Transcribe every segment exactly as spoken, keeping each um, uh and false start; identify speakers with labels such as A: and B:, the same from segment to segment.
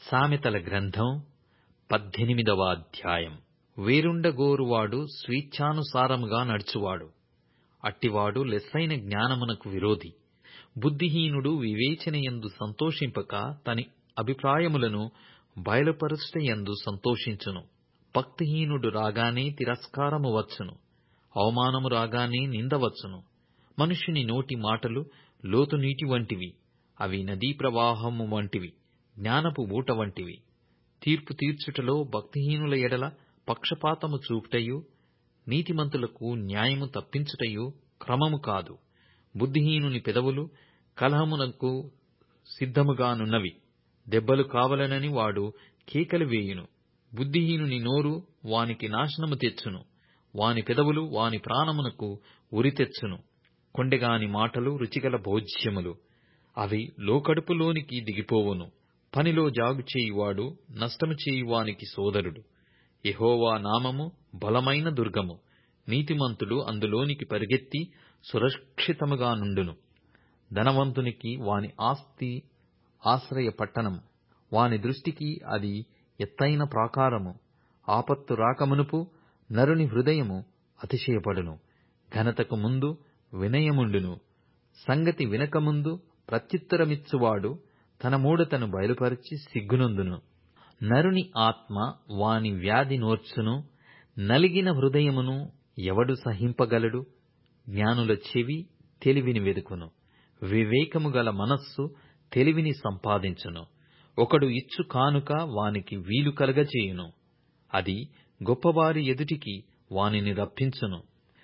A: సామెతల గ్రంథం పద్దెనిమిదవ అధ్యాయం. వేరుండగోరువాడు స్వేచ్ఛానుసారముగా నడుచువాడు, అట్టివాడు లెస్సైన జ్ఞానమునకు విరోధి. బుద్ధిహీనుడు వివేచనయందు సంతోషింపక తని అభిప్రాయములను బయలుపరచుటయందు సంతోషించును. భక్తిహీనుడు రాగానే తిరస్కారము వచ్చును, అవమానము రాగానే నింద వచ్చును. మనుష్యుని నోటి మాటలు లోతు నీటి వంటివి, అవి నదీ ప్రవాహము వంటివి, జ్ఞానపు ఊట వంటివి. తీర్పు తీర్చుటలో భక్తిహీనుల ఎడల పక్షపాతము చూపుటయు, నీతిమంతులకు న్యాయము తప్పించుటయు క్రమము కాదు. బుద్ధిహీనుని పెదవులు కలహమునకు సిద్ధముగానున్నవి, దెబ్బలు కావలనని వాడు కేకలు వేయును. బుద్ధిహీనుని నోరు వానికి నాశనము తెచ్చును, వాని పెదవులు వాని ప్రాణమునకు ఉరి తెచ్చును. కొండెగాని మాటలు రుచిగల భోజ్యములు, అవి లోకడుపులోనికి దిగిపోవును. పనిలో జాగు చేయువాడు నష్టము చేయువానికి సోదరుడు. యెహోవా నామము బలమైన దుర్గము, నీతిమంతుడు అందులోనికి పరిగెత్తి సురక్షితముగా నుండును. ధనవంతునికి వాని ఆస్తి ఆశ్రయ పట్టణము, వాని దృష్టికి అది ఎత్తైన ప్రాకారము. ఆపత్తు రాకమునుపు నరుని హృదయము అతిశయపడును, ఘనతకు ముందు వినయముండును. సంగతి వినకముందు ప్రత్యుత్తరమిచ్చువాడు తన మూఢతను బయలుపరిచి సిగ్గునొందును. నరుని ఆత్మ వాని వ్యాధి నోర్చును, నలిగిన హృదయమును ఎవడు సహింపగలడు? జ్ఞానుల చెవి తెలివిని వెదుకును, వివేకము గల మనస్సు తెలివిని సంపాదించును. ఒకడు ఇచ్చు కానుక వానికి వీలు కలగచేయును, అది గొప్పవారి ఎదుటికి వానిని రప్పించును.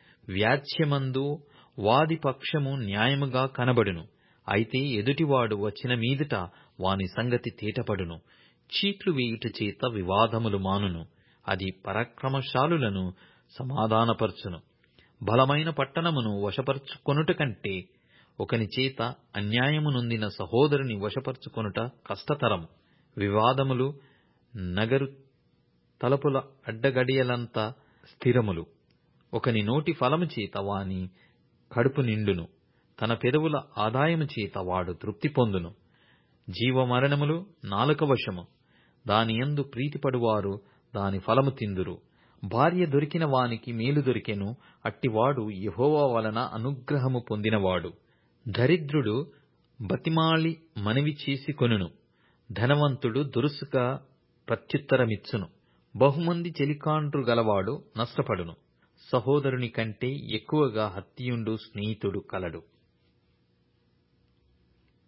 A: వ్యాజ్యమందు వాది పక్షము న్యాయముగా కనబడును, అయితే ఎదుటివాడు వచ్చిన మీదట వాని సంగతి తేటపడును. చీట్లు వేయుట చేత వివాదములు మానును, అది పరాక్రమశాలులను సమాధానపరచును. బలమైన పట్టణమును వశపరచుకొనుట కంటే ఒకని చేత అన్యాయము నొందిన సహోదరుని వశపరచుకొనుట కష్టతరం. వివాదములు నగరు తలుపుల అడ్డగడియలంత స్థిరములు. ఒకని నోటి ఫలము చేత వాని కడుపు నిండును, తన పెదవుల ఆదాయము చేత వాడు తృప్తి పొందును. జీవమరణములు నాలుక వశము, దానియందు ప్రీతిపడువారు దాని ఫలము తిందురు. భార్య దొరికిన వానికి మేలు దొరికెను, అట్టివాడు యెహోవా వలన అనుగ్రహము పొందినవాడు. దరిద్రుడు బతిమాలి మనవి చేసుకొనును, ధనవంతుడు దురుసుగా ప్రత్యుత్తరమిచ్చును. బహుమంది చెలికాండ్రు గలవాడు నష్టపడును, సహోదరుని కంటే ఎక్కువగా హత్తియుండు స్నేహితుడు కలడు.